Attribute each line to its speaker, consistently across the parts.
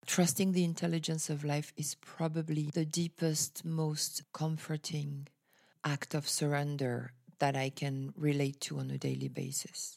Speaker 1: trusting the intelligence of life is probably the deepest, most comforting act of surrender that I can relate to on a daily basis.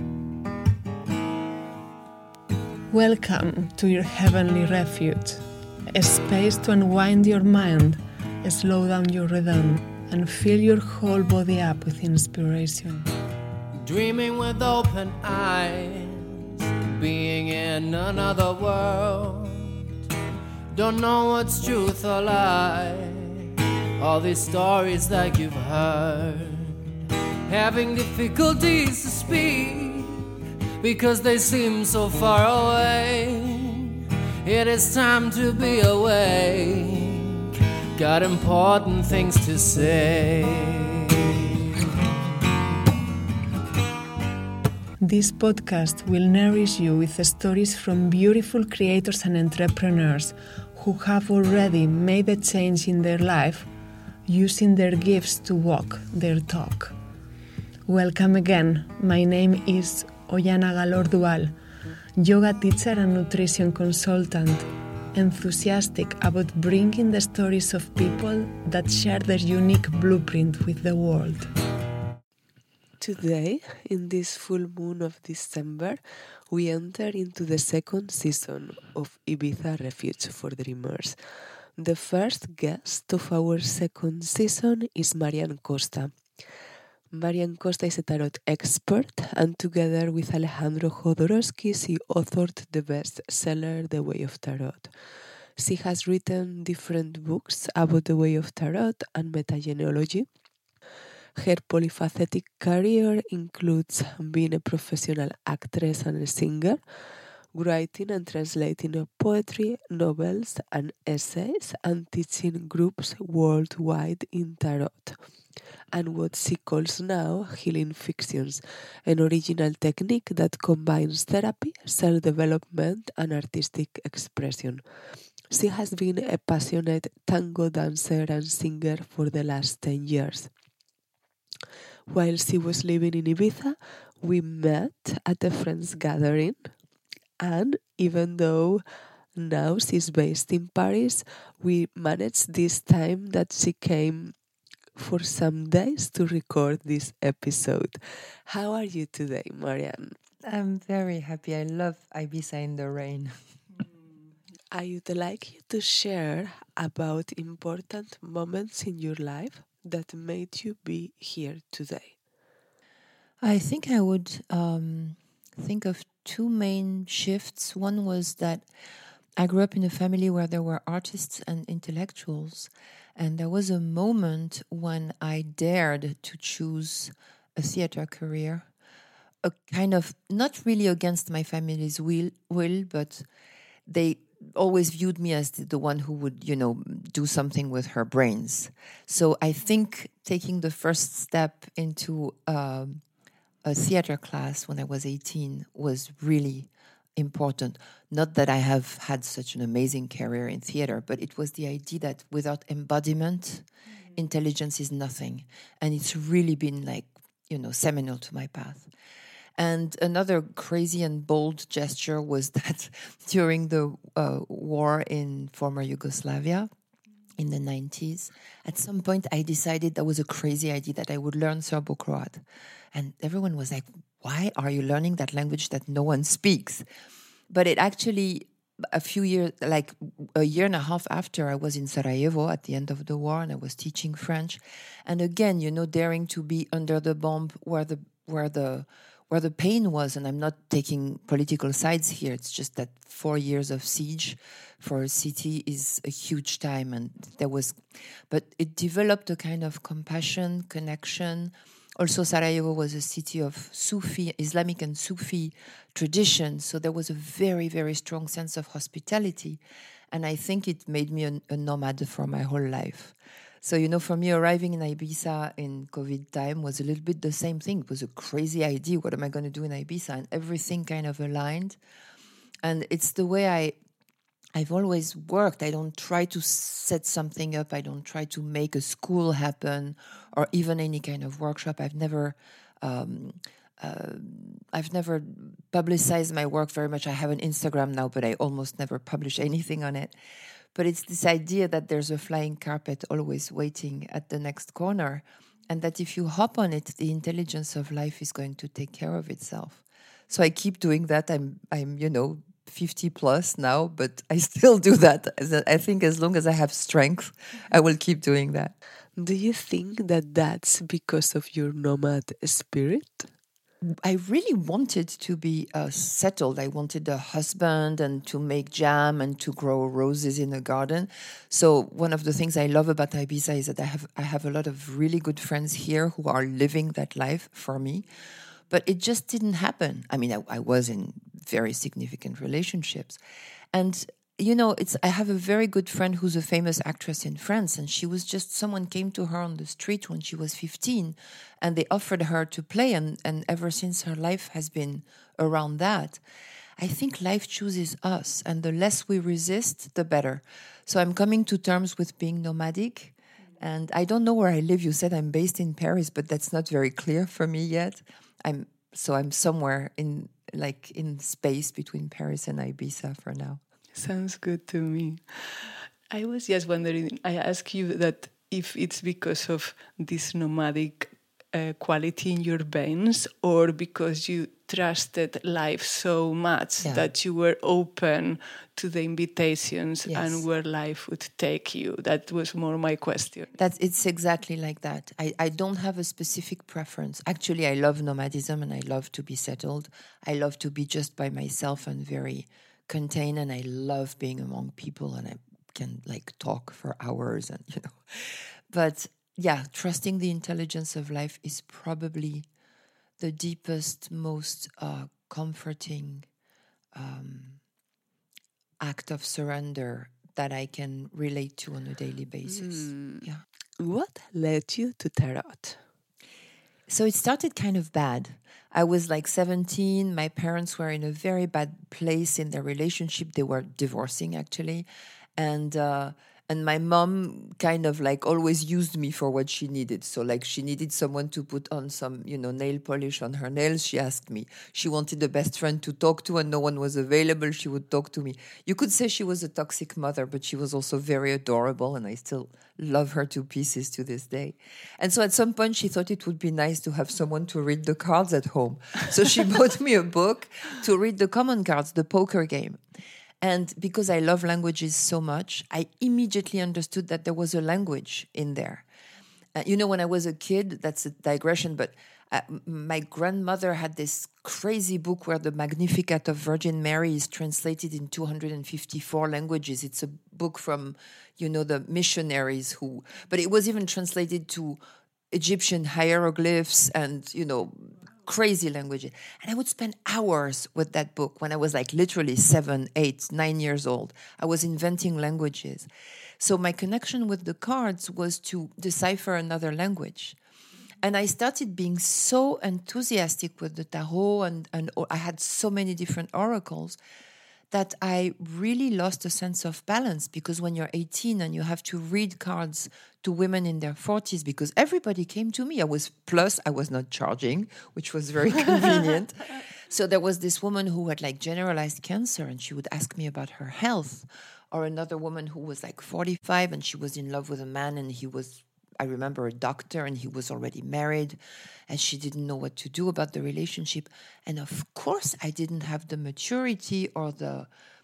Speaker 2: Welcome to your heavenly refuge, a space to unwind your mind, slow down your rhythm, and fill your whole body up with inspiration.
Speaker 3: Dreaming with open eyes, being in another world. Don't know what's truth or lie, all these stories that you've heard. Having difficulties to speak because they seem so far away. It is time to be awake, got important things to say.
Speaker 2: This podcast will nourish you with stories from beautiful creators and entrepreneurs who have already made a change in their life using their gifts to walk their talk. Welcome again. My name is Ollana Galor-Dual, yoga teacher and nutrition consultant, enthusiastic about bringing the stories of people that share their unique blueprint with the world.
Speaker 4: Today, in this full moon of December, we enter into the second season of Ibiza Refuge for Dreamers. The first guest of our second season is Marian Costa. Marian Costa is a tarot expert, and together with Alejandro Jodorowsky, she authored the bestseller The Way of Tarot. She has written different books about the way of tarot and metagenealogy. Her polyphacetic career includes being a professional actress and a singer, writing and translating of poetry, novels, and essays, and teaching groups worldwide in tarot, and what she calls now healing fictions, an original technique that combines therapy, self-development, and artistic expression. She has been a passionate tango dancer and singer for the last 10 years. While she was living in Ibiza, we met at a friend's gathering, and even though now she's based in Paris, we managed this time that she came for some days to record this episode. How are you today, Marian?
Speaker 1: I'm very happy. I love Ibiza in the rain.
Speaker 4: I would like you to share about important moments in your life that made you be here today.
Speaker 1: I think I would think of two main shifts. One was that I grew up in a family where there were artists and intellectuals, and there was a moment when I dared to choose a theater career, a kind of, not really against my family's will, but they always viewed me as the one who would, do something with her brains. So I think taking the first step into a theater class when I was 18 was really important. Not that I have had such an amazing career in theater, but it was the idea that without embodiment, intelligence is nothing. And it's really been seminal to my path. And another crazy and bold gesture was that during the war in former Yugoslavia in the 90s, at some point I decided that was a crazy idea that I would learn Serbo-Croat. And everyone was like, why are you learning that language that no one speaks? But it actually, a year and a half after, I was in Sarajevo at the end of the war, and I was teaching French. And again, daring to be under the bomb where the pain was, and I'm not taking political sides here. It's just that 4 years of siege for a city is a huge time, and but it developed a kind of compassion, connection. Also, Sarajevo was a city of Sufi, Islamic and Sufi tradition, so there was a very, very strong sense of hospitality, and I think it made me a nomad for my whole life. So, for me, arriving in Ibiza in COVID time was a little bit the same thing. It was a crazy idea. What am I going to do in Ibiza? And everything kind of aligned. And it's the way I've always worked. I don't try to set something up. I don't try to make a school happen or even any kind of workshop. I've never I've never publicized my work very much. I have an Instagram now, but I almost never publish anything on it. But it's this idea that there's a flying carpet always waiting at the next corner, and that if you hop on it, the intelligence of life is going to take care of itself. So I keep doing that. I'm 50 plus now, but I still do that. I think as long as I have strength, I will keep doing that.
Speaker 4: Do you think that that's because of your nomad spirit?
Speaker 1: I really wanted to be settled. I wanted a husband and to make jam and to grow roses in a garden. So one of the things I love about Ibiza is that I have a lot of really good friends here who are living that life for me. But it just didn't happen. I mean, I was in very significant relationships. And I have a very good friend who's a famous actress in France, and someone came to her on the street when she was 15, and they offered her to play, and ever since her life has been around that. I think life chooses us, and the less we resist, the better. So I'm coming to terms with being nomadic, and I don't know where I live. You said I'm based in Paris, but that's not very clear for me yet. I'm somewhere in space between Paris and Ibiza for now.
Speaker 2: Sounds good to me. I was just wondering, I asked you that if it's because of this nomadic quality in your veins, or because you trusted life so much that you were open to the invitations and where life would take you. That was more my question.
Speaker 1: It's exactly like that. I don't have a specific preference. Actually, I love nomadism and I love to be settled. I love to be just by myself and very contained, and I love being among people, and I can talk for hours and But yeah, trusting the intelligence of life is probably the deepest, most comforting act of surrender that I can relate to on a daily basis. Yeah.
Speaker 4: What led you to tarot?
Speaker 1: So it started kind of bad. I was 17. My parents were in a very bad place in their relationship. They were divorcing, actually. And my mom kind of always used me for what she needed. So she needed someone to put on some, nail polish on her nails. She asked me. She wanted a best friend to talk to, and no one was available. She would talk to me. You could say she was a toxic mother, but she was also very adorable, and I still love her to pieces to this day. And so at some point she thought it would be nice to have someone to read the cards at home. So she bought me a book to read the common cards, the poker game. And because I love languages so much, I immediately understood that there was a language in there. When I was a kid, that's a digression, but my grandmother had this crazy book where the Magnificat of Virgin Mary is translated in 254 languages. It's a book from, the missionaries but it was even translated to Egyptian hieroglyphs and, crazy languages. And I would spend hours with that book when I was literally 7, 8, 9 years old. I was inventing languages. So my connection with the cards was to decipher another language. And I started being so enthusiastic with the tarot and I had so many different oracles that I really lost a sense of balance, because when you're 18 and you have to read cards to women in their 40s, because everybody came to me. I was not charging, which was very convenient. So there was this woman who had generalized cancer, and she would ask me about her health, or another woman who was 45 and she was in love with a man, and he was, I remember, a doctor, and he was already married, and she didn't know what to do about the relationship. And of course, I didn't have the maturity or the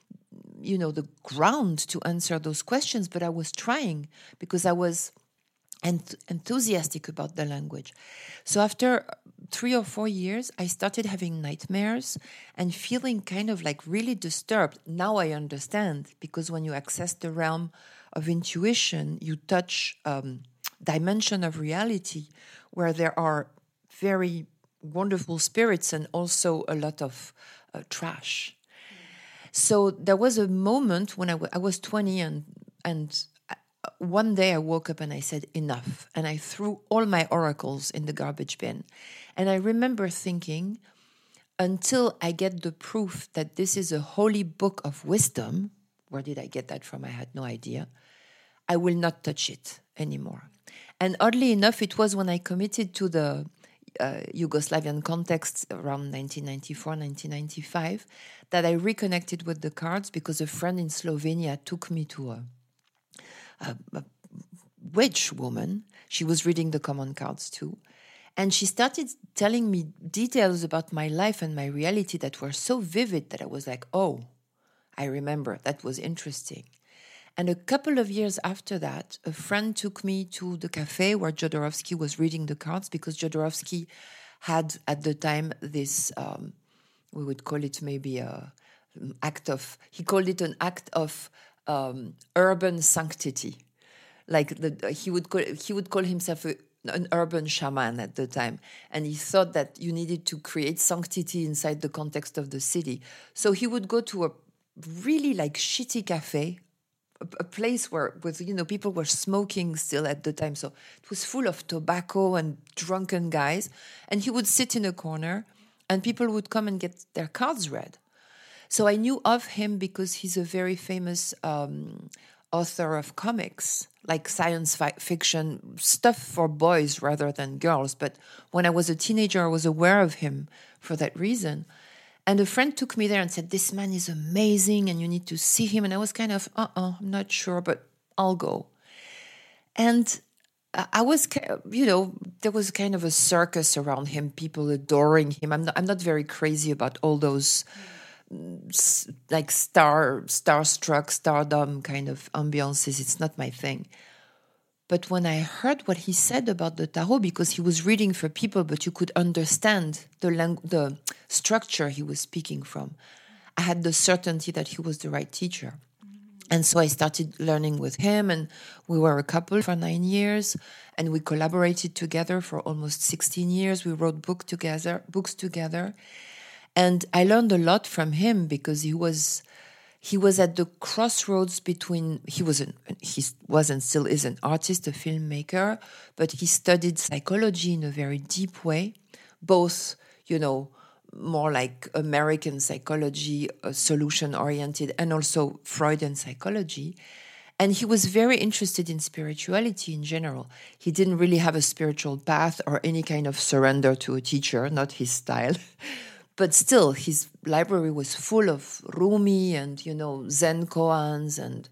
Speaker 1: ground to answer those questions, but I was trying because I was enthusiastic about the language. So after 3 or 4 years, I started having nightmares and feeling kind of really disturbed. Now I understand, because when you access the realm of intuition, you touch dimension of reality where there are very wonderful spirits and also a lot of trash. So there was a moment when I was 20 and one day I woke up and I said, enough. And I threw all my oracles in the garbage bin. And I remember thinking, until I get the proof that this is a holy book of wisdom, where did I get that from? I had no idea. I will not touch it anymore. And oddly enough, it was when I committed to the Yugoslavian context around 1994, 1995, that I reconnected with the cards because a friend in Slovenia took me to a witch woman. She was reading the common cards too. And she started telling me details about my life and my reality that were so vivid that I was like, oh, I remember. That was interesting. And a couple of years after that, a friend took me to the cafe where Jodorowsky was reading the cards, because Jodorowsky had at the time this, we would call it maybe he called it an act of urban sanctity. Like he would call himself an urban shaman at the time. And he thought that you needed to create sanctity inside the context of the city. So he would go to a really like shitty cafe, a place where people were smoking still at the time. So it was full of tobacco and drunken guys. And he would sit in a corner and people would come and get their cards read. So I knew of him because he's a very famous author of comics, like science fiction, stuff for boys rather than girls. But when I was a teenager, I was aware of him for that reason. And a friend took me there and said, this man is amazing and you need to see him. And I was kind of, I'm not sure, but I'll go. And I was, there was kind of a circus around him, people adoring him. I'm not very crazy about all those like starstruck, stardom kind of ambiances. It's not my thing. But when I heard what he said about the tarot, because he was reading for people, but you could understand the structure he was speaking from, I had the certainty that he was the right teacher. And so I started learning with him, and we were a couple for 9 years, and we collaborated together for almost 16 years. We wrote books together. And I learned a lot from him because he was at the crossroads between, he was and still is an artist, a filmmaker, but he studied psychology in a very deep way, both, more like American psychology, solution-oriented, and also Freudian psychology. And he was very interested in spirituality in general. He didn't really have a spiritual path or any kind of surrender to a teacher, not his style. But still, his library was full of Rumi and, Zen koans and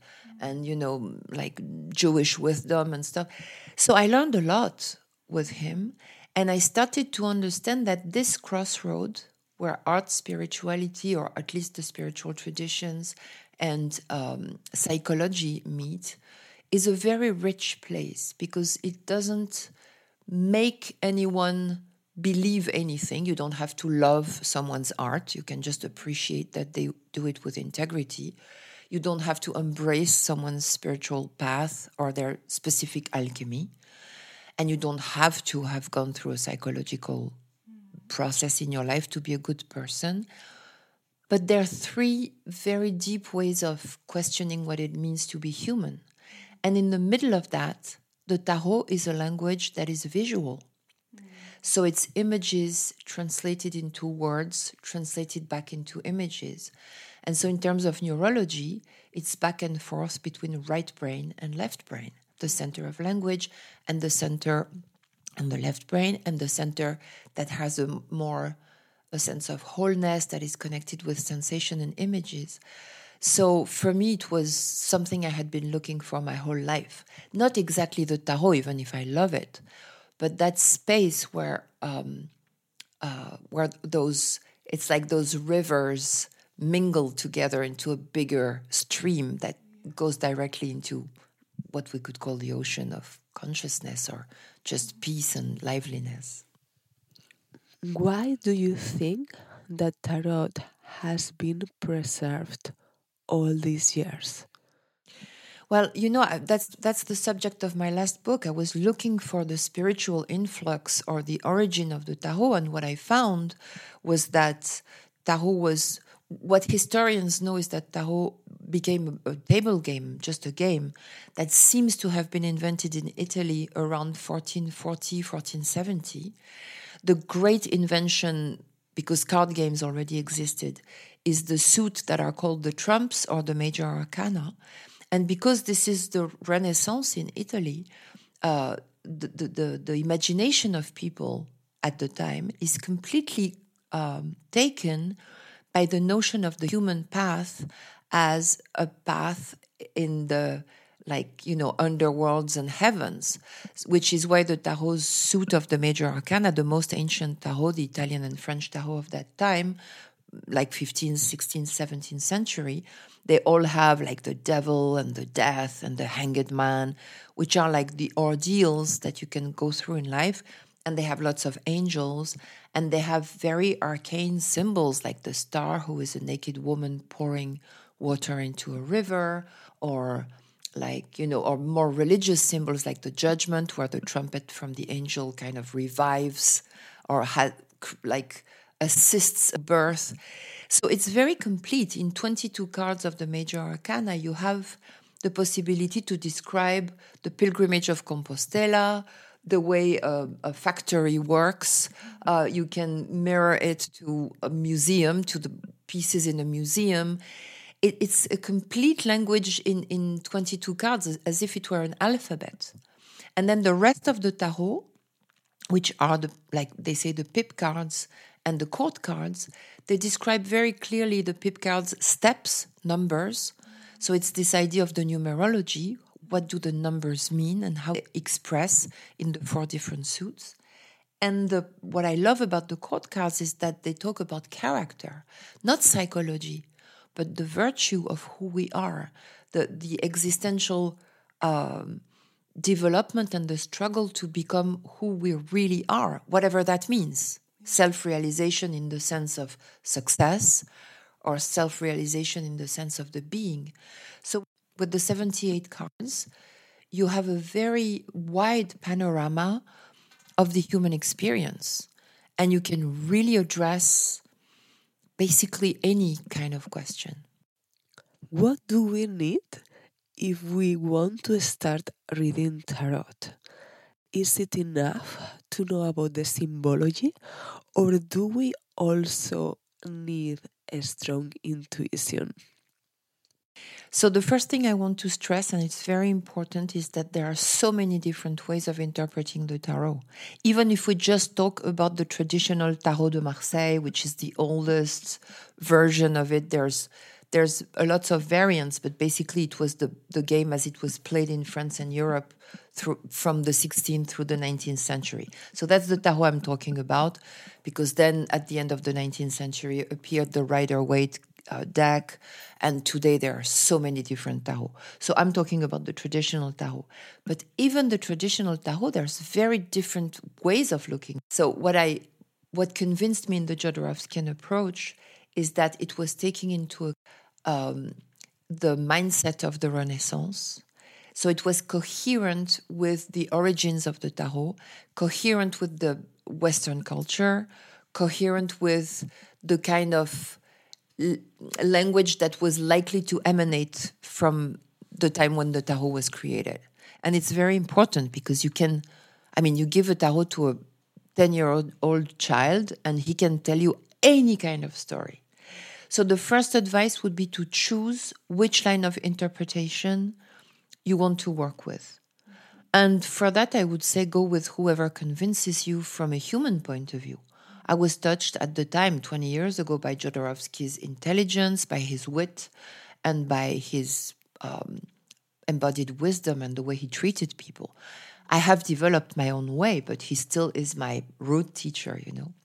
Speaker 1: like Jewish wisdom and stuff. So I learned a lot with him. And I started to understand that this crossroad where art, spirituality, or at least the spiritual traditions and psychology meet, is a very rich place because it doesn't make anyone believe anything. You don't have to love someone's art. You can just appreciate that they do it with integrity. You don't have to embrace someone's spiritual path or their specific alchemy. And you don't have to have gone through a psychological process in your life to be a good person. But there are 3 very deep ways of questioning what it means to be human. And in the middle of that, the tarot is a language that is visual. So it's images translated into words, translated back into images. And so in terms of neurology, it's back and forth between right brain and left brain, the center of language and the center and the left brain, and the center that has a sense of wholeness that is connected with sensation and images. So for me, it was something I had been looking for my whole life. Not exactly the tarot, even if I love it, but that space where it's like those rivers mingle together into a bigger stream that goes directly into what we could call the ocean of consciousness or just peace and liveliness.
Speaker 4: Why do you think that tarot has been preserved all these years?
Speaker 1: Well, that's the subject of my last book. I was looking for the spiritual influx or the origin of the tarot, and what I found was that tarot was, what historians know is that tarot became a table game, just a game, that seems to have been invented in Italy around 1440, 1470. The great invention, because card games already existed, is the suit that are called the trumps or the major arcana. And because this is the Renaissance in Italy, the imagination of people at the time is completely taken by the notion of the human path as a path in the underworlds and heavens, which is why the tarot's suit of the major arcana, the most ancient tarot, the Italian and French tarot of that time, like 15th, 16th, 17th century, they all have like the devil and the death and the hanged man, which are like the ordeals that you can go through in life. And they have lots of angels, and they have very arcane symbols like the star, who is a naked woman pouring water into a river, or or more religious symbols like the judgment, where the trumpet from the angel kind of revives or assists birth. So it's very complete. In 22 cards of the major arcana, you have the possibility to describe the pilgrimage of Compostela, the way a factory works. You can mirror it to a museum, to the pieces in a museum. It's a complete language in 22 cards, as if it were an alphabet. And then the rest of the tarot, which are they say the pip cards and the court cards, they describe very clearly the pip cards' steps, numbers. So it's this idea of the numerology. What do the numbers mean and how they express in the 4 different suits? And what I love about the court cards is that they talk about character, not psychology, but the virtue of who we are, the existential development and the struggle to become who we really are, whatever that means. Self-realization in the sense of success, or self-realization in the sense of the being. So with the 78 cards, you have a very wide panorama of the human experience, and you can really address basically any kind of question.
Speaker 4: What do we need if we want to start reading tarot? Is it enough to know about the symbology, or do we also need a strong intuition?
Speaker 1: So the first thing I want to stress, and it's very important, is that there are so many different ways of interpreting the tarot. Even if we just talk about the traditional Tarot de Marseille, which is the oldest version of it, there's a lot of variants, but basically it was the game as it was played in France and Europe from the 16th through the 19th century. So that's the tarot I'm talking about, because then at the end of the 19th century appeared the Rider-Waite deck, and today there are so many different tarot. So I'm talking about the traditional tarot. But even the traditional tarot, there's very different ways of looking. So what convinced me in the Jodorowskian approach is that it was taking into the mindset of the Renaissance. So it was coherent with the origins of the tarot, coherent with the Western culture, coherent with the kind of language that was likely to emanate from the time when the tarot was created. And it's very important because you give a tarot to a 10-year-old child and he can tell you any kind of story. So the first advice would be to choose which line of interpretation you want to work with. And for that, I would say go with whoever convinces you from a human point of view. I was touched at the time, 20 years ago, by Jodorowsky's intelligence, by his wit, and by his embodied wisdom and the way he treated people. I have developed my own way, but he still is my root teacher,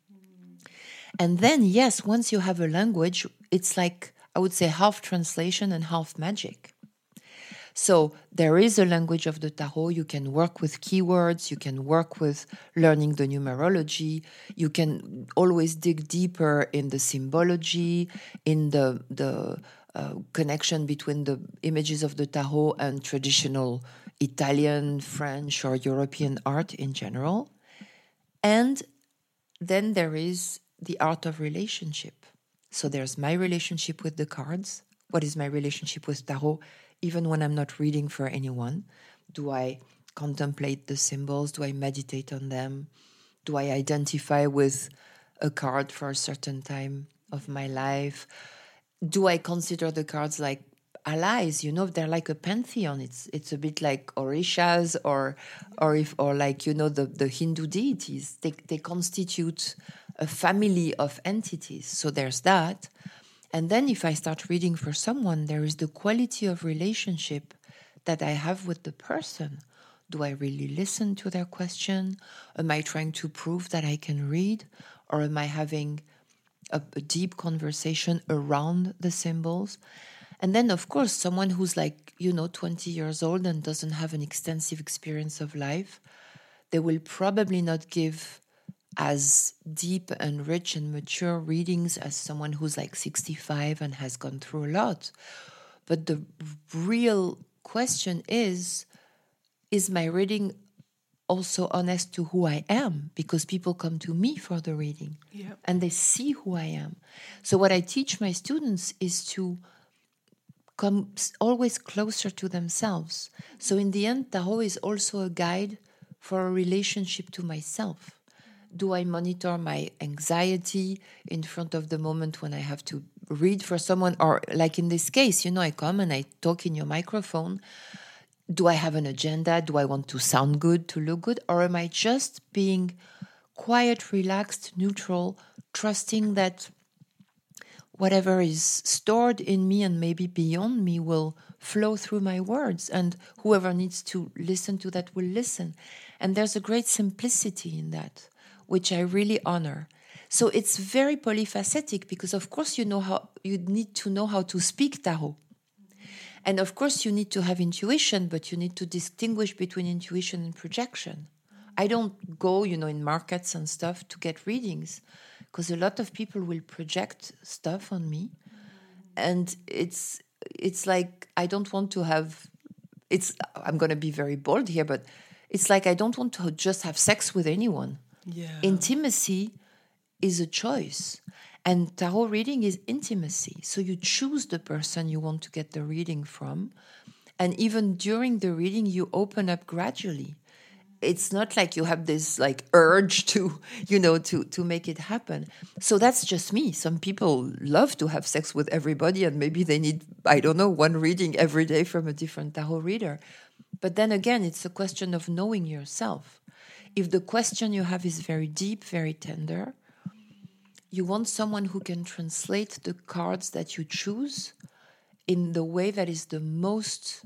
Speaker 1: And then, yes, once you have a language, it's like, I would say, half translation and half magic. So there is a language of the tarot. You can work with keywords. You can work with learning the numerology. You can always dig deeper in the symbology, in the connection between the images of the tarot and traditional Italian, French, or European art in general. And then there is the art of relationship. So there's my relationship with the cards. What is my relationship with tarot? Even when I'm not reading for anyone, do I contemplate the symbols? Do I meditate on them? Do I identify with a card for a certain time of my life? Do I consider the cards like allies. They're like a pantheon. It's a bit like orishas or like the Hindu deities. They constitute a family of entities. So there's that. And then if I start reading for someone, there is the quality of relationship that I have with the person. Do I really listen to their question? Am I trying to prove that I can read? Or am I having a deep conversation around the symbols? And then, of course, someone who's 20 years old and doesn't have an extensive experience of life, they will probably not give as deep and rich and mature readings as someone who's 65 and has gone through a lot. But the real question is my reading also honest to who I am? Because people come to me for the reading and they see who I am. So what I teach my students is to come always closer to themselves. So in the end, Tarot is also a guide for a relationship to myself. Do I monitor my anxiety in front of the moment when I have to read for someone? Or like in this case, I come and I talk in your microphone. Do I have an agenda? Do I want to sound good, to look good? Or am I just being quiet, relaxed, neutral, trusting that whatever is stored in me and maybe beyond me will flow through my words, and whoever needs to listen to that will listen. And there's a great simplicity in that, which I really honor. So it's very polyphacetic because, of course, you need to know how to speak Tarot. And, of course, you need to have intuition, but you need to distinguish between intuition and projection. I don't go, in markets and stuff to get readings because a lot of people will project stuff on me. And it's like I don't want to have... I'm going to be very bold here, but it's like I don't want to just have sex with anyone. Yeah. Intimacy is a choice. And tarot reading is intimacy. So you choose the person you want to get the reading from. And even during the reading, you open up gradually. It's not like you have this urge to make it happen. So that's just me. Some people love to have sex with everybody and maybe they need, one reading every day from a different tarot reader. But then again, it's a question of knowing yourself. If the question you have is very deep, very tender, you want someone who can translate the cards that you choose in the way that is the most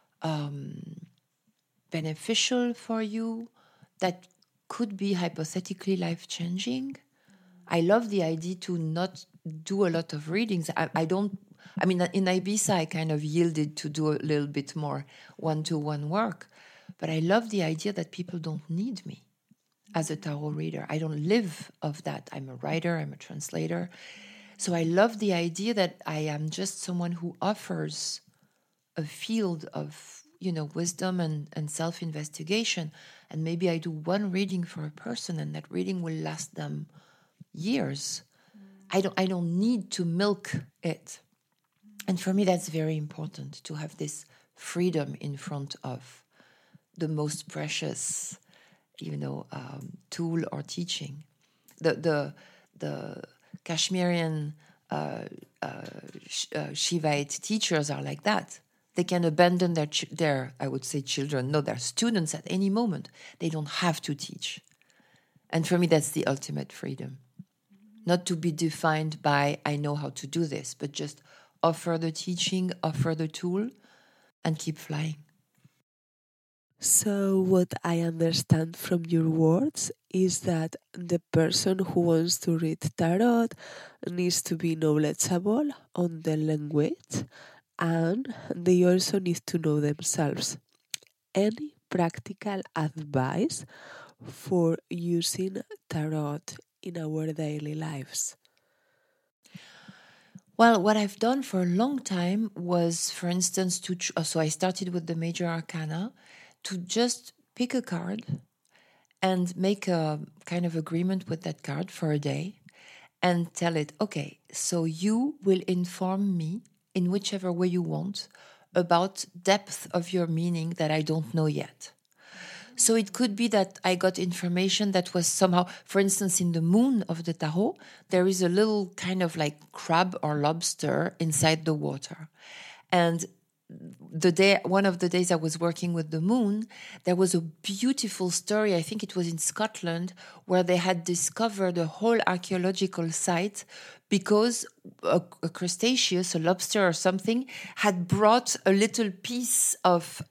Speaker 1: beneficial for you, that could be hypothetically life-changing. I love the idea to not do a lot of readings. In Ibiza, I kind of yielded to do a little bit more one-to-one work. But I love the idea that people don't need me as a tarot reader. I don't live of that. I'm a writer, I'm a translator. So I love the idea that I am just someone who offers a field of wisdom and self-investigation. And maybe I do one reading for a person and that reading will last them years. I don't need to milk it. And for me, that's very important, to have this freedom in front of the most precious, tool or teaching. The Kashmirian Shivaite teachers are like that. They can abandon their I would say children, no, their students at any moment. They don't have to teach. And for me, that's the ultimate freedom. Not to be defined by, I know how to do this, but just offer the teaching, offer the tool, and keep flying.
Speaker 4: So what I understand from your words is that the person who wants to read tarot needs to be knowledgeable on the language, and they also need to know themselves. Any practical advice for using tarot in our daily lives?
Speaker 1: Well, what I've done for a long time was, for instance, so I started with the major arcana, to just pick a card and make a kind of agreement with that card for a day and tell it, okay, so you will inform me in whichever way you want about depth of your meaning that I don't know yet. So it could be that I got information that was somehow, for instance, in the moon of the tarot, there is a little kind of like crab or lobster inside the water. And one of the days I was working with the moon, there was a beautiful story, I think it was in Scotland, where they had discovered a whole archaeological site because a crustaceous, a lobster or something, had brought a little piece of,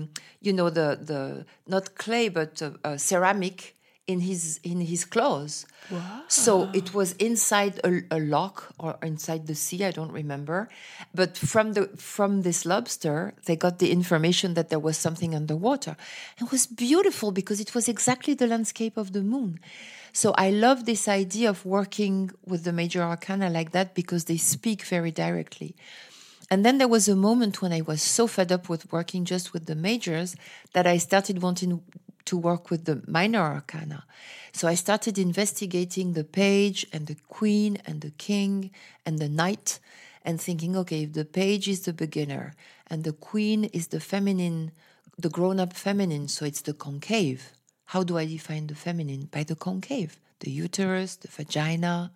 Speaker 1: the not clay, but ceramic in his claws.
Speaker 4: Wow.
Speaker 1: So it was inside a lock or inside the sea, I don't remember. But from this lobster, they got the information that there was something underwater. It was beautiful because it was exactly the landscape of the moon. So I love this idea of working with the major arcana like that because they speak very directly. And then there was a moment when I was so fed up with working just with the majors that I started wanting to work with the minor arcana. So I started investigating the page and the queen and the king and the knight and thinking, okay, if the page is the beginner and the queen is the feminine, the grown-up feminine, so it's the concave. How do I define the feminine? By the concave, the uterus, the vagina,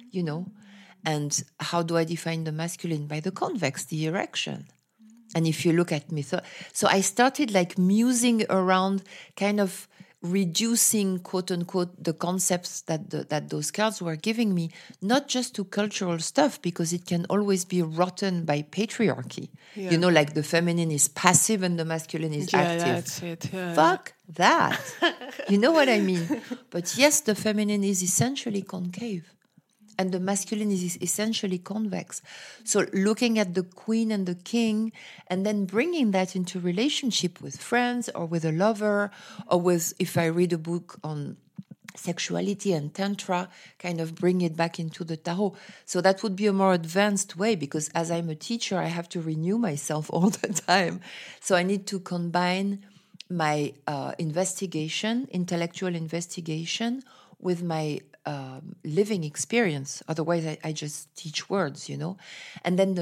Speaker 1: And how do I define the masculine? By the convex, the erection. And if you look at so I started like musing around, kind of reducing, quote unquote, the concepts that those cards were giving me, not just to cultural stuff, because it can always be rotten by patriarchy.
Speaker 4: Yeah.
Speaker 1: Like the feminine is passive and the masculine is active.
Speaker 4: That's it. Yeah.
Speaker 1: Fuck that. You know what I mean? But yes, the feminine is essentially concave. And the masculine is essentially convex. So looking at the queen and the king and then bringing that into relationship with friends or with a lover or with, if I read a book on sexuality and tantra, kind of bring it back into the tarot. So that would be a more advanced way because as I'm a teacher, I have to renew myself all the time. So I need to combine my intellectual investigation with my living experience. Otherwise, I just teach words, And then the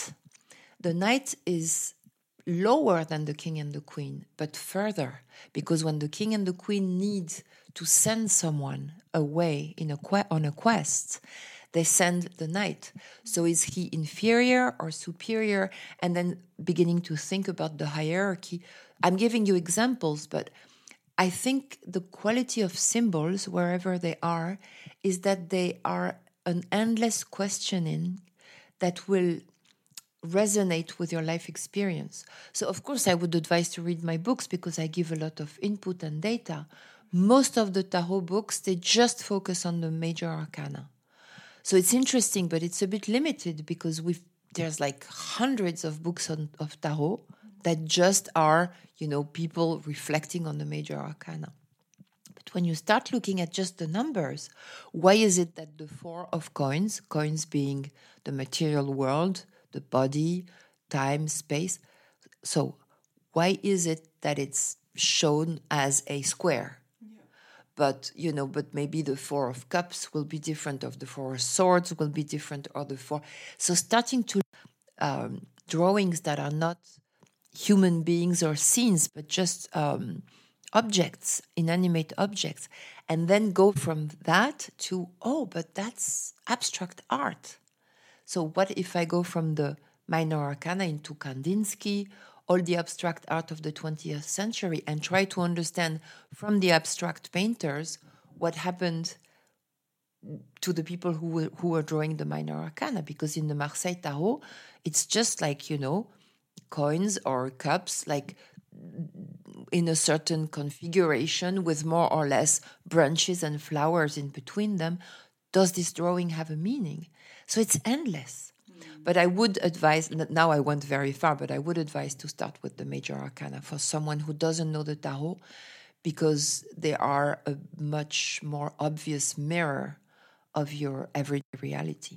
Speaker 1: knight is lower than the king and the queen, but further, because when the king and the queen need to send someone away on a quest, they send the knight. So is he inferior or superior? And then beginning to think about the hierarchy. I'm giving you examples, but I think the quality of symbols, wherever they are, is that they are an endless questioning that will resonate with your life experience. So, of course, I would advise to read my books because I give a lot of input and data. Most of the tarot books, they just focus on the major arcana. So it's interesting, but it's a bit limited because there's like hundreds of books of tarot that just are, people reflecting on the major arcana. But when you start looking at just the numbers, why is it that the 4 of coins being the material world, the body, time, space, so why is it that it's shown as a square? Yeah. But maybe the 4 of cups will be different, of the 4 of swords will be different, or the 4. So starting to drawings that are not human beings or scenes, but just objects, inanimate objects, and then go from that to, but that's abstract art. So what if I go from the minor arcana into Kandinsky, all the abstract art of the 20th century, and try to understand from the abstract painters what happened to the people who were drawing the minor arcana? Because in the Marseille Tarot, it's just like, coins or cups, like in a certain configuration with more or less branches and flowers in between them. Does this drawing have a meaning? So it's endless. But I would advise, now I went very far, but I would advise to start with the major arcana for someone who doesn't know the tarot, because they are a much more obvious mirror of your everyday reality.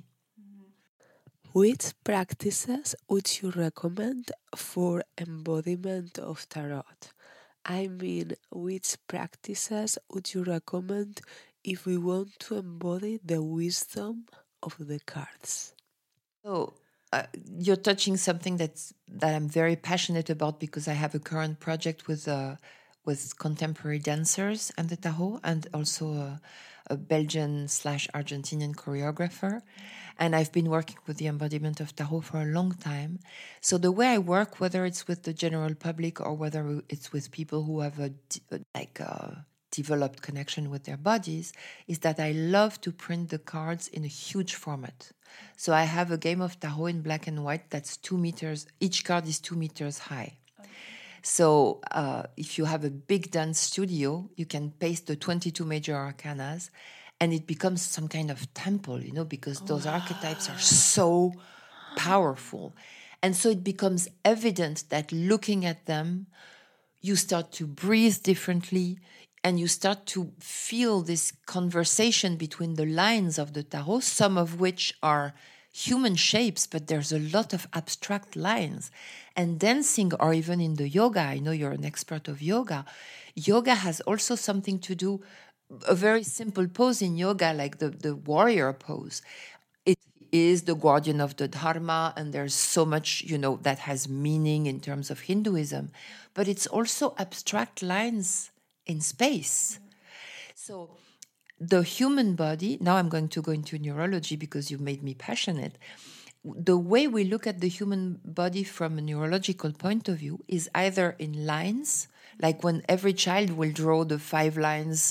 Speaker 4: Which practices would you recommend for embodiment of tarot? I mean, which practices would you recommend if we want to embody the wisdom of the cards?
Speaker 1: So you're touching something that I'm very passionate about, because I have a current project with with contemporary dancers and the Tahoe, and also a Belgian/Argentinian choreographer. And I've been working with the embodiment of Tahoe for a long time. So the way I work, whether it's with the general public or whether it's with people who have a developed connection with their bodies, is that I love to print the cards in a huge format. So I have a game of Tahoe in black and white that's 2 meters. Each card is 2 meters high. So if you have a big dance studio, you can paste the 22 major arcanas, and it becomes some kind of temple, because those archetypes are so powerful. And so it becomes evident that looking at them, you start to breathe differently, and you start to feel this conversation between the lines of the Tarot, some of which are human shapes, but there's a lot of abstract lines. And dancing, or even in the yoga, I know you're an expert of yoga. Yoga has also something to do, a very simple pose in yoga, like the warrior pose. It is the guardian of the Dharma, and there's so much, that has meaning in terms of Hinduism. But it's also abstract lines in space. So the human body, now I'm going to go into neurology because you made me passionate. The way we look at the human body from a neurological point of view is either in lines, like when every child will draw the 5 lines,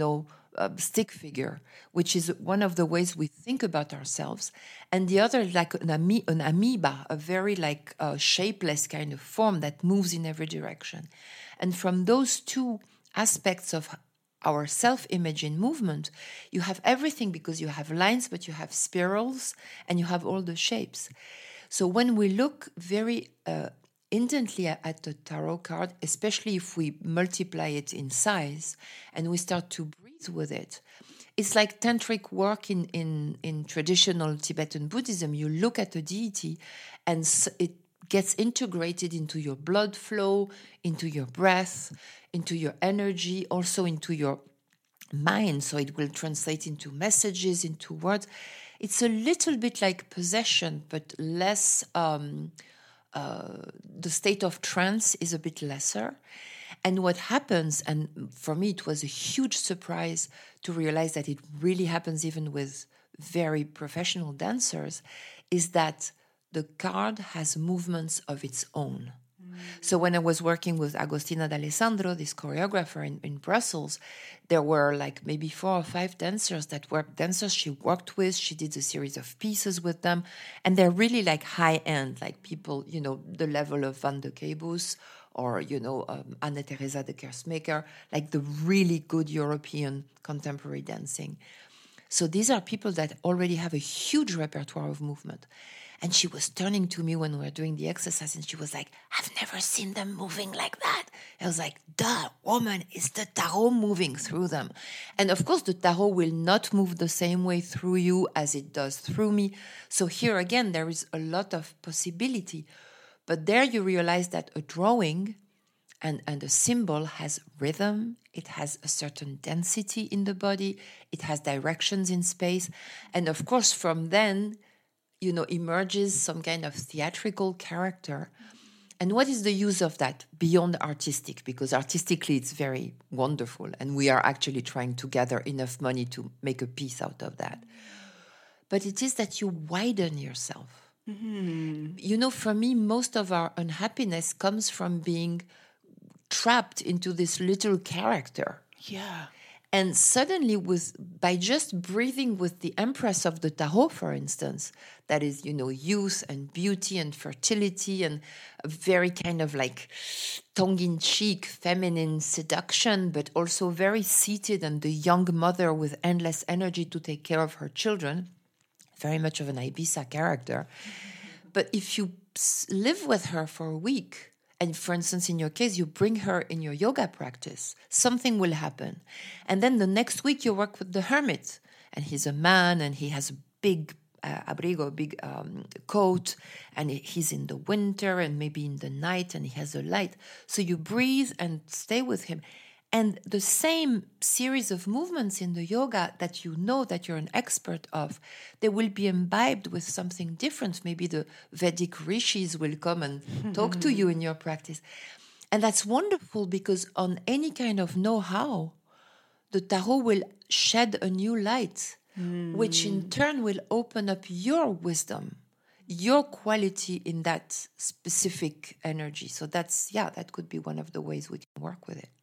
Speaker 1: stick figure, which is one of the ways we think about ourselves. And the other is like an amoeba, a very shapeless kind of form that moves in every direction. And from those two aspects of our self-image in movement, you have everything, because you have lines, but you have spirals, and you have all the shapes. So when we look very intently at the tarot card, especially if we multiply it in size and we start to breathe with it, it's like tantric work in traditional Tibetan Buddhism. You look at a deity and it gets integrated into your blood flow, into your breath, into your energy, also into your mind. So it will translate into messages, into words. It's a little bit like possession, but less. The state of trance is a bit lesser. And what happens, and for me it was a huge surprise to realize that it really happens even with very professional dancers, is that the card has movements of its own. So when I was working with Agostina D'Alessandro, this choreographer in Brussels, there were maybe 4 or 5 dancers that were dancers she worked with. She did a series of pieces with them. And they're really high-end, people, the level of Van de Keibus or, Anne Teresa de Kersmaker, the really good European contemporary dancing. So these are people that already have a huge repertoire of movement. And she was turning to me when we were doing the exercise, and she was like, "I've never seen them moving like that." I was like, "Duh, woman, it's the tarot moving through them." And of course, the tarot will not move the same way through you as it does through me. So here again, there is a lot of possibility. But there you realize that a drawing and a symbol has rhythm, it has a certain density in the body, it has directions in space. And of course, from then, emerges some kind of theatrical character. And what is the use of that beyond artistic? Because artistically it's very wonderful, and we are actually trying to gather enough money to make a piece out of that. But it is that you widen yourself. Mm-hmm. For me, most of our unhappiness comes from being trapped into this little character.
Speaker 4: Yeah.
Speaker 1: And suddenly, by just breathing with the Empress of the Tarot, for instance, that is, youth and beauty and fertility and a very kind of tongue-in-cheek feminine seduction, but also very seated, and the young mother with endless energy to take care of her children, very much of an Ibiza character. But if you live with her for a week, and for instance, in your case, you bring her in your yoga practice, something will happen. And then the next week you work with the hermit, and he's a man, and he has a big abrigo, big coat, and he's in the winter and maybe in the night, and he has a light. So you breathe and stay with him. And the same series of movements in the yoga that that you're an expert of, they will be imbibed with something different. Maybe the Vedic rishis will come and talk to you in your practice. And that's wonderful because on any kind of know-how, the tarot will shed a new light, which in turn will open up your wisdom, your quality in that specific energy. So that could be one of the ways we can work with it.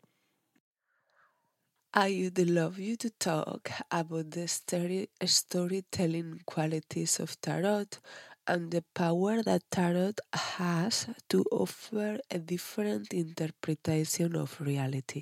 Speaker 4: I would love you to talk about the storytelling qualities of tarot and the power that tarot has to offer a different interpretation of reality.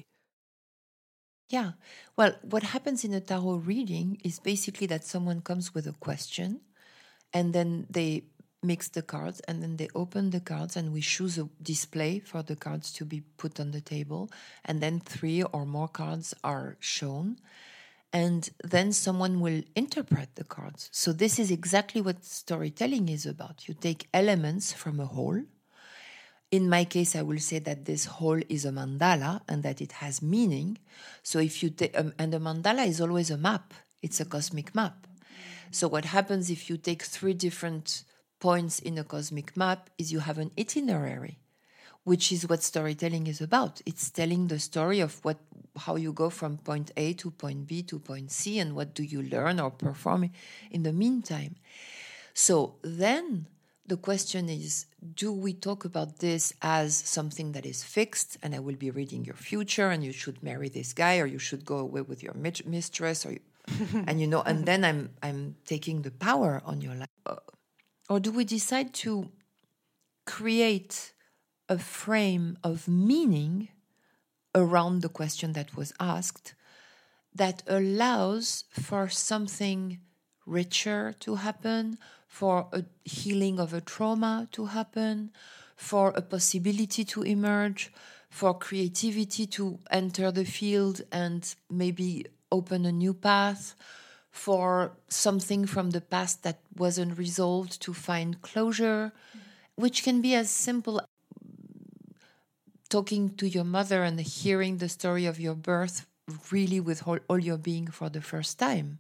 Speaker 1: Yeah. Well, what happens in a tarot reading is basically that someone comes with a question and then they mix the cards and then they open the cards and we choose a display for the cards to be put on the table. And then 3 or more cards are shown. And then someone will interpret the cards. So this is exactly what storytelling is about. You take elements from a whole. In my case, I will say that this whole is a mandala and that it has meaning. So if you take, and a mandala is always a map. It's a cosmic map. So what happens if you take 3 different points in a cosmic map is you have an itinerary, which is what storytelling is about. It's telling the story of how you go from point A to point B to point C and what do you learn or perform in the meantime. So then the question is, do we talk about this as something that is fixed and I will be reading your future and you should marry this guy or you should go away with your mistress and then I'm taking the power on your life? Or do we decide to create a frame of meaning around the question that was asked that allows for something richer to happen, for a healing of a trauma to happen, for a possibility to emerge, for creativity to enter the field and maybe open a new path, for something from the past that wasn't resolved to find closure, which can be as simple as talking to your mother and hearing the story of your birth really with all your being for the first time.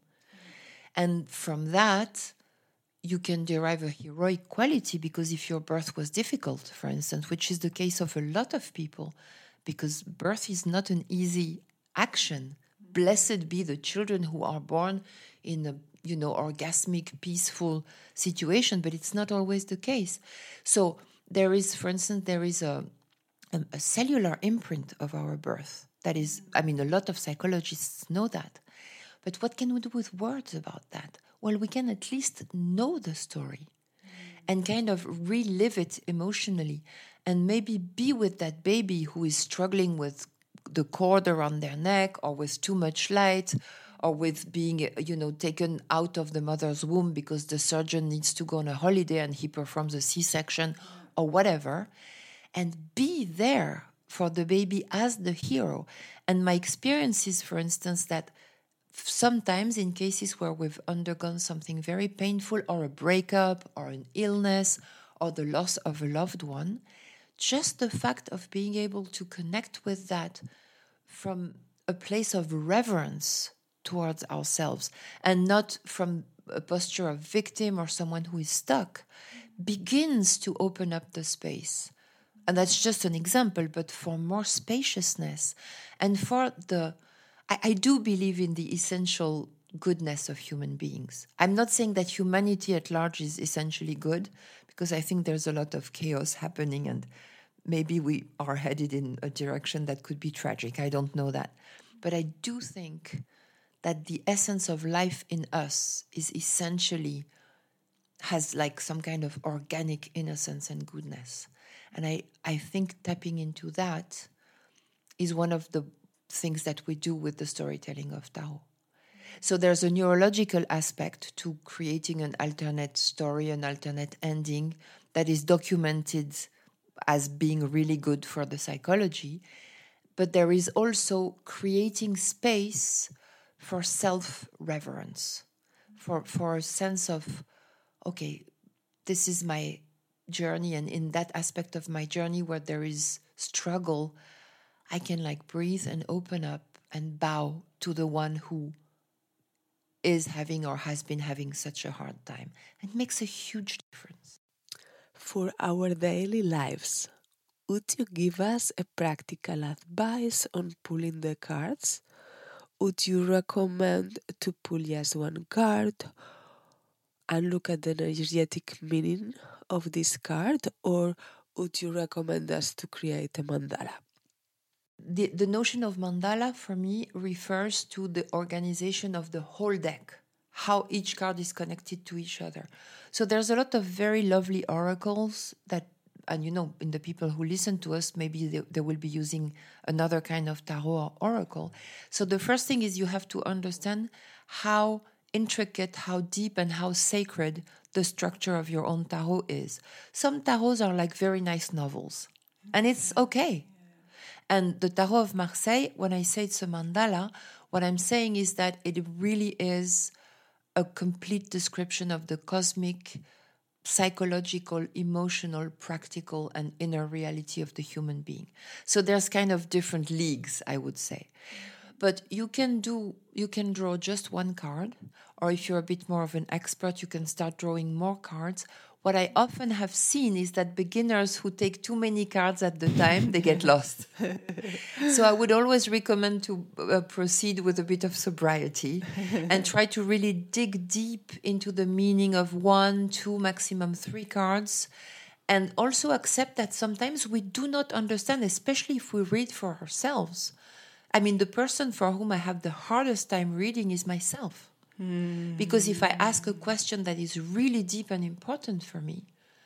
Speaker 1: And from that, you can derive a heroic quality, because if your birth was difficult, for instance, which is the case of a lot of people, because birth is not an easy action. Blessed be the children who are born in a orgasmic, peaceful situation, but it's not always the case. So there is, for instance, a cellular imprint of our birth. That is, a lot of psychologists know that. But what can we do with words about that? Well, we can at least know the story and kind of relive it emotionally and maybe be with that baby who is struggling with the cord around their neck or with too much light or with being, taken out of the mother's womb because the surgeon needs to go on a holiday and he performs a C-section or whatever, and be there for the baby as the hero. And my experience is, for instance, that sometimes in cases where we've undergone something very painful or a breakup or an illness or the loss of a loved one, just the fact of being able to connect with that from a place of reverence towards ourselves and not from a posture of victim or someone who is stuck begins to open up the space. And that's just an example, but for more spaciousness and for I do believe in the essential goodness of human beings. I'm not saying that humanity at large is essentially good, because I think there's a lot of chaos happening and maybe we are headed in a direction that could be tragic. I don't know that. But I do think that the essence of life in us is essentially has like some kind of organic innocence and goodness. And I think tapping into that is one of the things that we do with the storytelling of Tao. So there's a neurological aspect to creating an alternate story, an alternate ending that is documented as being really good for the psychology. But there is also creating space for self-reverence, for a sense of, okay, this is my journey, and in that aspect of my journey where there is struggle, I can breathe and open up and bow to the one who is having or has been having such a hard time. It makes a huge difference.
Speaker 4: For our daily lives, would you give us a practical advice on pulling the cards? Would you recommend to pull just one card and look at the energetic meaning of this card, or would you recommend us to create a mandala?
Speaker 1: The notion of mandala for me refers to the organization of the whole deck, how each card is connected to each other. So there's a lot of very lovely oracles that, and in the people who listen to us, maybe they will be using another kind of tarot or oracle. So the first thing is you have to understand how intricate, how deep, and how sacred the structure of your own tarot is. Some tarots are like very nice novels, and it's okay. And the Tarot of Marseille, when I say it's a mandala, what I'm saying is that it really is a complete description of the cosmic, psychological, emotional, practical, and inner reality of the human being. So there's kind of different leagues, I would say. But you can draw just one card, or if you're a bit more of an expert, you can start drawing more cards. What I often have seen is that beginners who take too many cards at the time, they get lost. So I would always recommend to proceed with a bit of sobriety and try to really dig deep into the meaning of 1, 2, maximum 3 cards. And also accept that sometimes we do not understand, especially if we read for ourselves. I mean, the person for whom I have the hardest time reading is myself. Because if I ask a question that is really deep and important for me,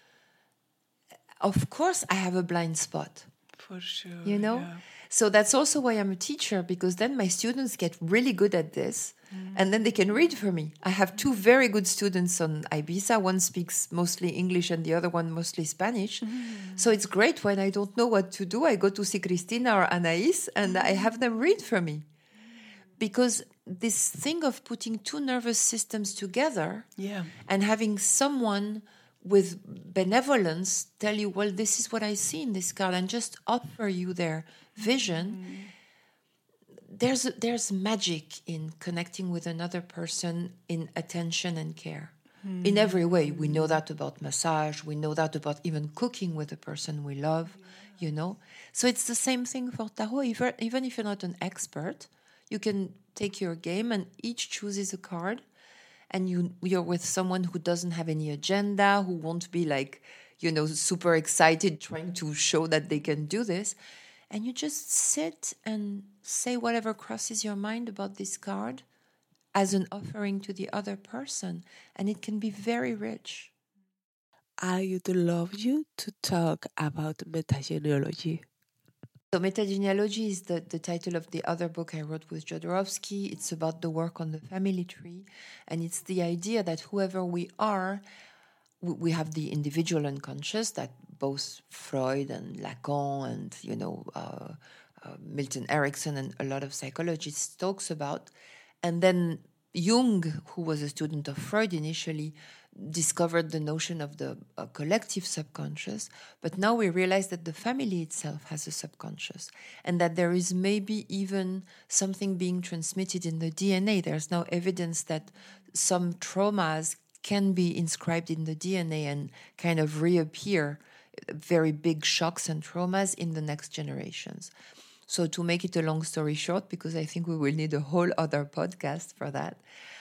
Speaker 1: of course I have a blind spot.
Speaker 2: For sure.
Speaker 1: Yeah. So that's also why I'm a teacher, because then my students get really good at this and then they can read for me. I have 2 very good students on Ibiza. One speaks mostly English and the other one mostly Spanish. So it's great when I don't know what to do. I go to see Cristina or Anais and I have them read for me. Because this thing of putting 2 nervous systems together and having someone with benevolence tell you, well, this is what I see in this card, and just offer you their vision, there's magic in connecting with another person in attention and care. In every way. We know that about massage. We know that about even cooking with a person we love, So it's the same thing for tarot. Even if you're not an expert, you can take your game and each chooses a card, and you're with someone who doesn't have any agenda, who won't be like, super excited trying to show that they can do this. And you just sit and say whatever crosses your mind about this card as an offering to the other person. And it can be very rich.
Speaker 4: I would love you to talk about metagenealogy.
Speaker 1: So Metagenealogy is the title of the other book I wrote with Jodorowsky. It's about the work on the family tree. And it's the idea that whoever we are, we have the individual unconscious that both Freud and Lacan and, Milton Erickson and a lot of psychologists talks about. And then Jung, who was a student of Freud initially, discovered the notion of the collective subconscious, but now we realize that the family itself has a subconscious and that there is maybe even something being transmitted in the DNA. There's now evidence that some traumas can be inscribed in the DNA and kind of reappear, very big shocks and traumas in the next generations. So to make it a long story short, because I think we will need a whole other podcast for that,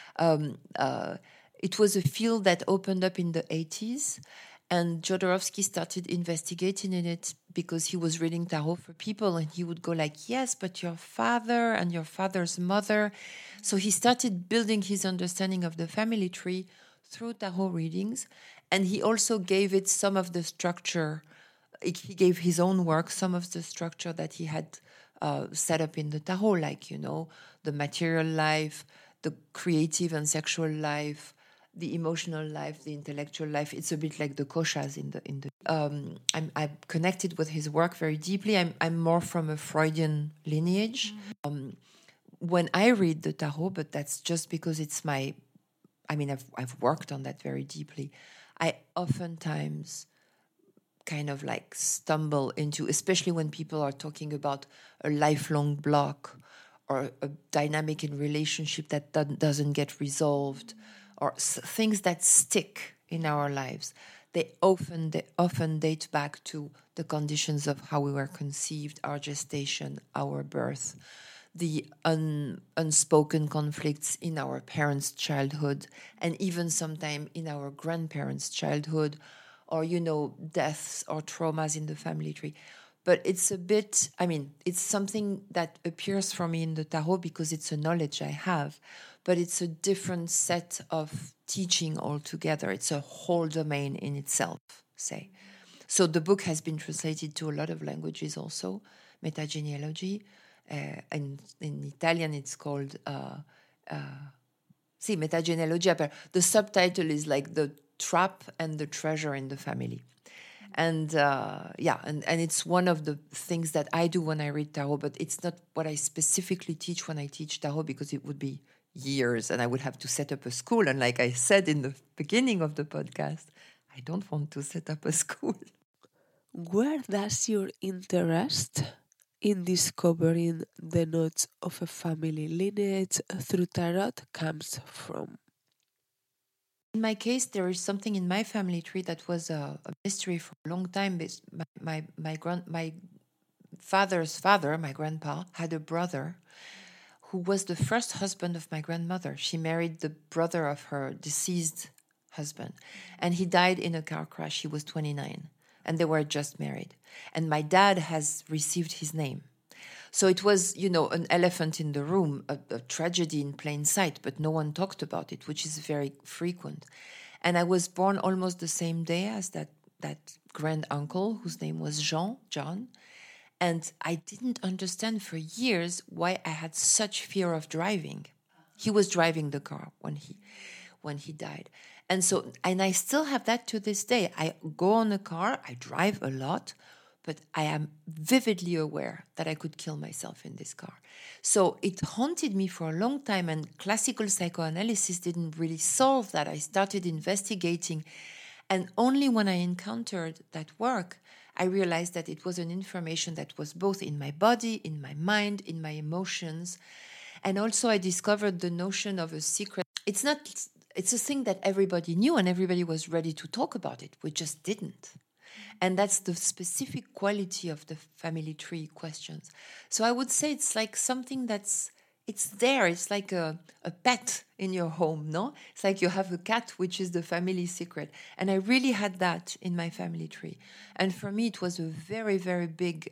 Speaker 1: it was a field that opened up in the 80s, and Jodorowsky started investigating in it because he was reading tarot for people, and he would go like, yes, but your father and your father's mother. So he started building his understanding of the family tree through tarot readings, and he also gave it some of the structure. He gave his own work some of the structure that he had set up in the tarot, like, the material life, the creative and sexual life, the emotional life, the intellectual life. It's a bit like the koshas in the. I'm connected with his work very deeply. I'm more from a Freudian lineage. When I read the tarot, but that's just because it's my. I've worked on that very deeply. I oftentimes kind of like stumble into, especially when people are talking about a lifelong block or a dynamic in relationship that doesn't get resolved, or things that stick in our lives. they often date back to the conditions of how we were conceived, our gestation, our birth, the unspoken conflicts in our parents' childhood, and even sometime in our grandparents' childhood, or, deaths or traumas in the family tree. But it's it's something that appears for me in the tarot because it's a knowledge I have, but it's a different set of teaching altogether. It's a whole domain in itself, say. So the book has been translated to a lot of languages also, Metagenealogy. In Italian, it's called Metagenealogia. The subtitle is like The Trap and the Treasure in the Family. And and it's one of the things that I do when I read tarot, but it's not what I specifically teach when I teach tarot, because it would be years and I would have to set up a school. And like I said in the beginning of the podcast, I don't want to set up a school.
Speaker 4: Where does your interest in discovering the notes of a family lineage through tarot comes from?
Speaker 1: In my case, there is something in my family tree that was a mystery for a long time. My father's father, my grandpa, had a brother who was the first husband of my grandmother. She married the brother of her deceased husband, and he died in a car crash. He was 29, and they were just married. And my dad has received his name. So it was, an elephant in the room, a tragedy in plain sight, but no one talked about it, which is very frequent. And I was born almost the same day as that grand uncle, whose name was John. And I didn't understand for years why I had such fear of driving. He was driving the car when he died. And I still have that to this day. I go on a car, I drive a lot, but I am vividly aware that I could kill myself in this car. So it haunted me for a long time, and classical psychoanalysis didn't really solve that. I started investigating, and only when I encountered that work, I realized that it was an information that was both in my body, in my mind, in my emotions. And also I discovered the notion of a secret. It's a thing that everybody knew and everybody was ready to talk about it. We just didn't. And that's the specific quality of the family tree questions. So I would say it's like something it's there. It's like a pet in your home, no? It's like you have a cat, which is the family secret. And I really had that in my family tree. And for me, it was a very, very big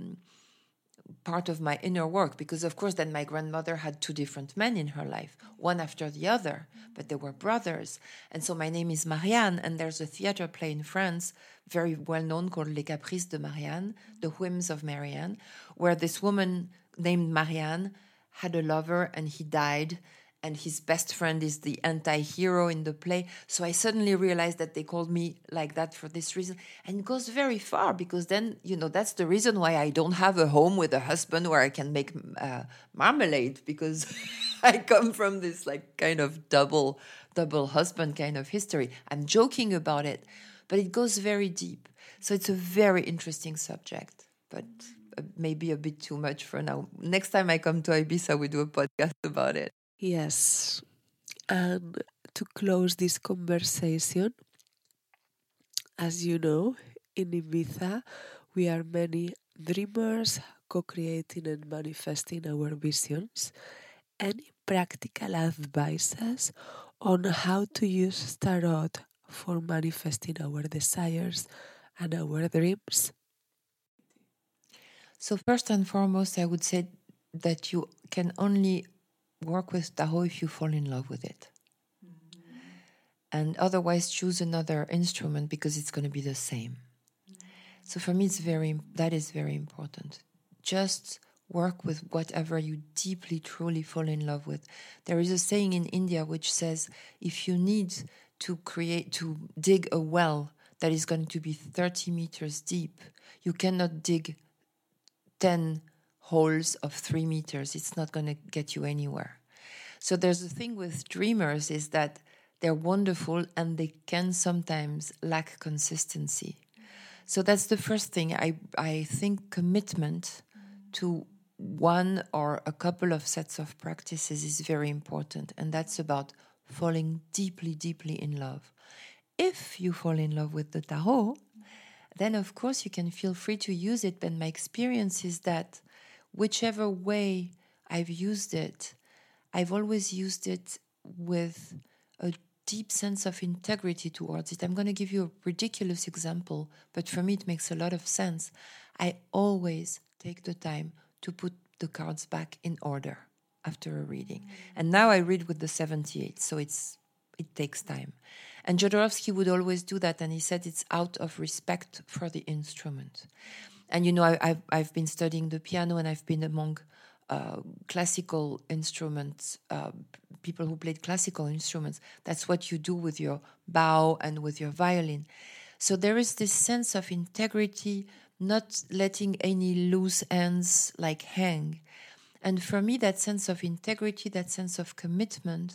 Speaker 1: part of my inner work, because of course then my grandmother had two different men in her life, one after the other, but they were brothers. And so my name is Marianne, and there's a theater play in France, very well known, called Les Caprices de Marianne, The Whims of Marianne, where this woman named Marianne had a lover and he died, and his best friend is the anti-hero in the play. So I suddenly realized that they called me like that for this reason. And it goes very far, because then, that's the reason why I don't have a home with a husband where I can make marmalade, because I come from this like kind of double husband kind of history. I'm joking about it, but it goes very deep. So it's a very interesting subject, but maybe a bit too much for now. Next time I come to Ibiza, we do a podcast about it.
Speaker 4: Yes. And to close this conversation, as you know, in Ibiza, we are many dreamers co-creating and manifesting our visions. Any practical advices on how to use tarot for manifesting our desires and our dreams?
Speaker 1: So first and foremost, I would say that you can only work with tarot if you fall in love with it. Mm-hmm. And otherwise choose another instrument, because it's going to be the same. Mm-hmm. So for me, that is very important. Just work with whatever you deeply, truly fall in love with. There is a saying in India which says, if you need to dig a well that is going to be 30 meters deep, you cannot dig 10 holes of 3 meters. It's not going to get you anywhere. So there's a thing with dreamers, is that they're wonderful and they can sometimes lack consistency. So that's the first thing. I think commitment to one or a couple of sets of practices is very important. And that's about falling deeply, deeply in love. if you fall in love with the tarot, then of course you can feel free to use it. But my experience is that whichever way I've used it, I've always used it with a deep sense of integrity towards it. I'm going to give you a ridiculous example, but for me it makes a lot of sense. I always take the time to put the cards back in order after a reading. And now I read with the 78, so it takes time. And Jodorowsky would always do that, and he said it's out of respect for the instrument. And you know, I've been studying the piano, and I've been among classical instruments, people who played classical instruments. That's what you do with your bow and with your violin. So there is this sense of integrity, not letting any loose ends like hang. And for me, that sense of integrity, that sense of commitment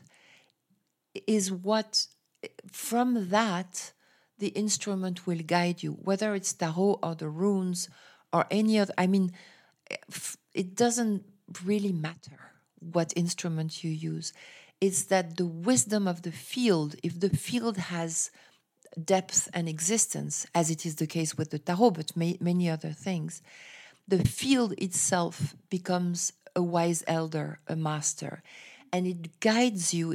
Speaker 1: is what, from that, the instrument will guide you, whether it's tarot or the runes or any other. I mean, it doesn't really matter what instrument you use. It's that the wisdom of the field, if the field has depth and existence, as it is the case with the tarot, but many other things, the field itself becomes a wise elder, a master, and it guides you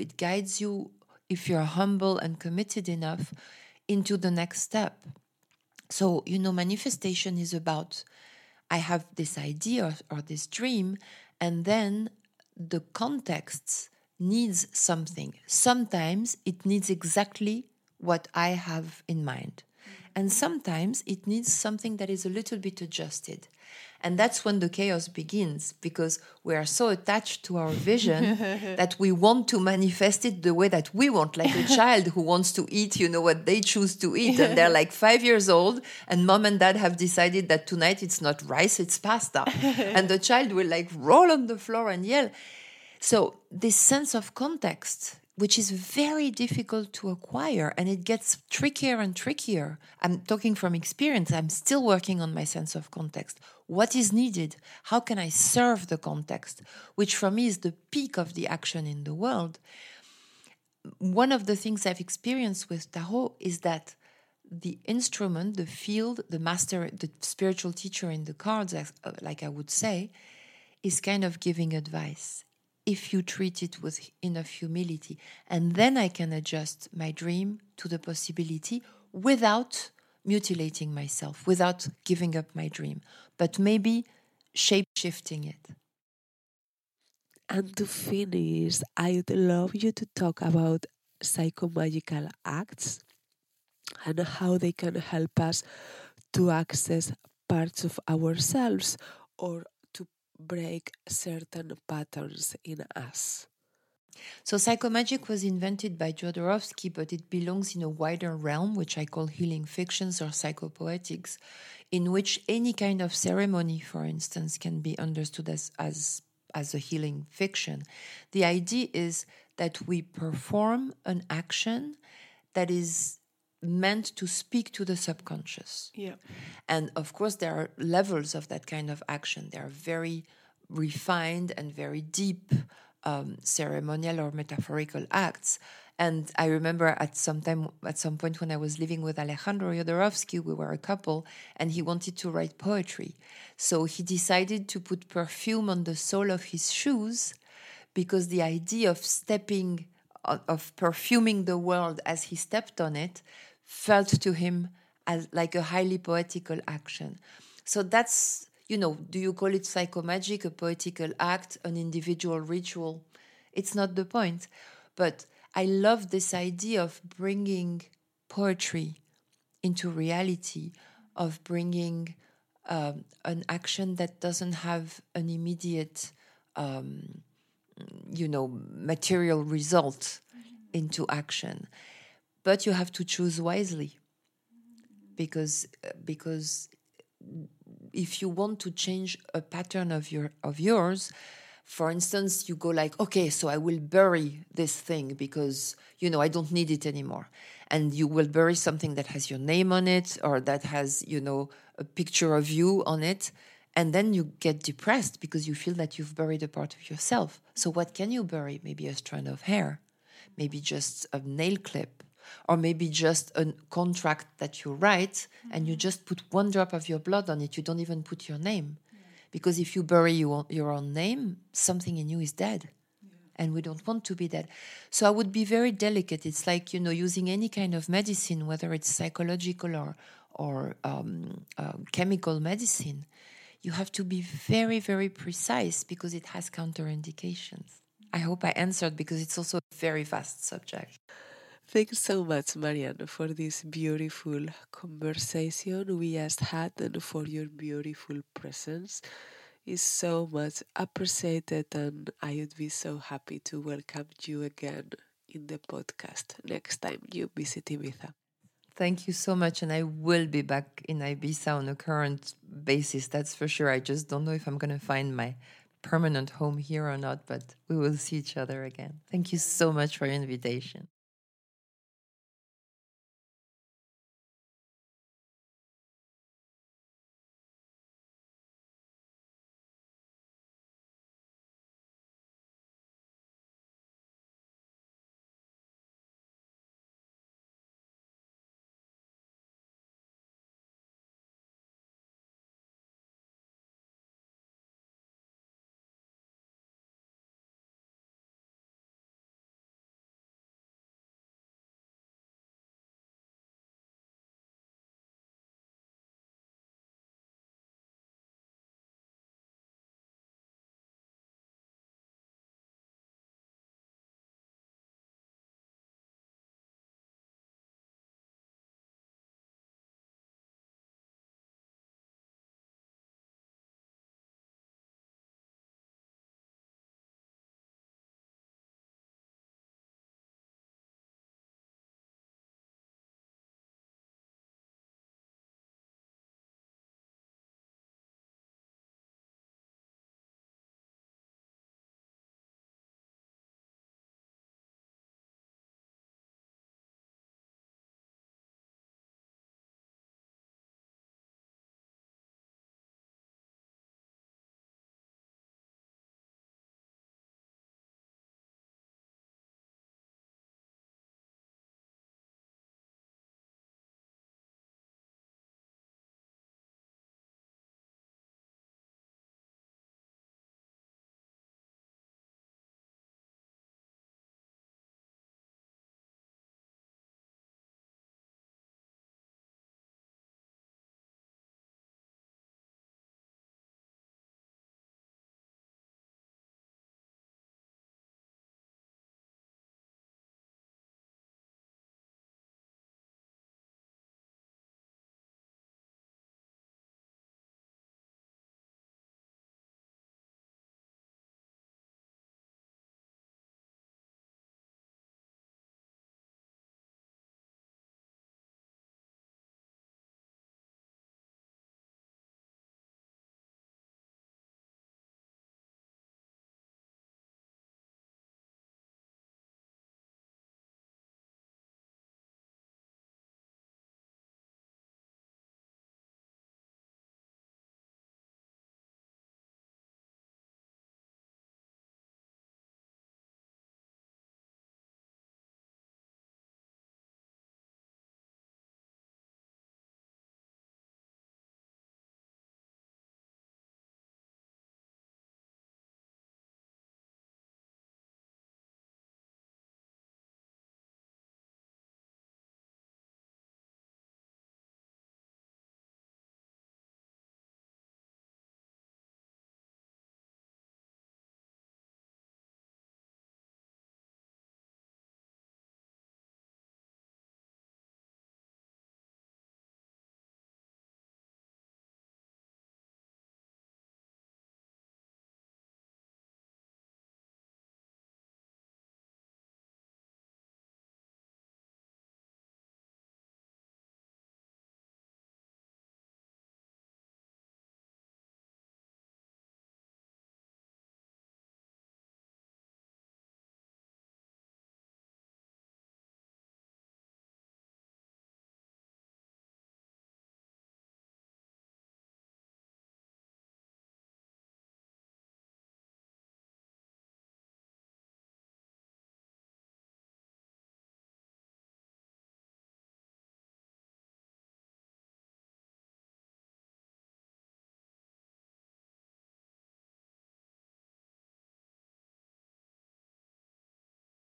Speaker 1: if you're humble and committed enough into the next step. So, you know, manifestation is about, I have this idea or this dream, and then the context needs something. Sometimes it needs exactly what I have in mind. And sometimes it needs something that is a little bit adjusted. And that's when the chaos begins, because we are so attached to our vision that we want to manifest it the way that we want, like a child who wants to eat, you know, what they choose to eat. And they're like 5 years old, and mom and dad have decided that tonight it's not rice, it's pasta. And the child will like roll on the floor and yell. So this sense of context, which is very difficult to acquire, and it gets trickier and trickier. I'm talking from experience. I'm still working on my sense of context. What is needed? How can I serve the context? Which for me is the peak of the action in the world. One of the things I've experienced with tarot is that the instrument, the field, the master, the spiritual teacher in the cards, like I would say, is kind of giving advice, if you treat it with enough humility. And then I can adjust my dream to the possibility without mutilating myself, without giving up my dream, but maybe shape-shifting it.
Speaker 4: And to finish, I'd love you to talk about psychomagical acts and how they can help us to access parts of ourselves or break certain patterns in us.
Speaker 1: So psychomagic was invented by Jodorowsky, but it belongs in a wider realm, which I call healing fictions or psychopoetics, in which any kind of ceremony, for instance, can be understood as a healing fiction. The idea is that we perform an action that is meant to speak to the subconscious.
Speaker 2: Yeah.
Speaker 1: And of course, there are levels of that kind of action. There are very refined and very deep ceremonial or metaphorical acts. And I remember at some point when I was living with Alejandro Jodorowsky, we were a couple, and he wanted to write poetry. So he decided to put perfume on the sole of his shoes, because the idea of perfuming the world as he stepped on it felt to him as like a highly poetical action. So that's, you know, do you call it psychomagic, a poetical act, an individual ritual? It's not the point. But I love this idea of bringing poetry into reality, of bringing an action that doesn't have an immediate, material result into action. But you have to choose wisely, because if you want to change a pattern of yours, for instance, you go like, okay, so I will bury this thing because, I don't need it anymore. And you will bury something that has your name on it or that has, a picture of you on it. And then you get depressed because you feel that you've buried a part of yourself. So what can you bury? Maybe a strand of hair, maybe just a nail clip. or maybe just a contract that you write and you just put one drop of your blood on it. You don't even put your name. Because if you bury your own name, something in you is dead. And we don't want to be dead. So I would be very delicate. It's like, using any kind of medicine, whether it's psychological or chemical medicine. You have to be very, very precise because it has counterindications. I hope I answered because it's also a very vast subject.
Speaker 4: Thanks so much, Marianne, for this beautiful conversation we just had and for your beautiful presence. It's so much appreciated, and I would be so happy to welcome you again in the podcast next time you visit Ibiza.
Speaker 1: Thank you so much, and I will be back in Ibiza on a current basis, that's for sure. I just don't know if I'm going to find my permanent home here or not, but we will see each other again. Thank you so much for your invitation.